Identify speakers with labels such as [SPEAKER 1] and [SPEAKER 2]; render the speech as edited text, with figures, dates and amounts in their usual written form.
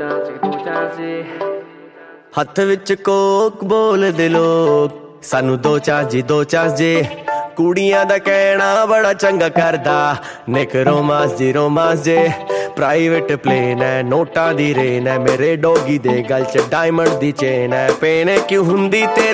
[SPEAKER 1] ਹੱਥ ਵਿੱਚ ਕੋਕ ਬੋਲਦੇ ਲੋਕ ਸਾਨੂੰ ਦੋ ਚਾਰ ਜੇ ਕੁੜੀਆਂ ਦਾ ਕਹਿਣਾ ਬੜਾ ਚੰਗਾ ਕਰਦਾ ਨਿਕ ਰੋਮਾਂਸ ਜੇ ਪ੍ਰਾਈਵੇਟ ਪਲੇਨ ਹੈ ਨੋਟਾਂ ਦੀ ਰੇਨ ਹੈ ਮੇਰੇ ਡੋਗੀ ਦੇ ਗਲ 'ਚ ਡਾਇਮੰਡ ਦੀ ਚੇਨ ਹੈ ਪੇਨ ਕਿਉਂ ਹੁੰਦੀ ਤੇਰੇ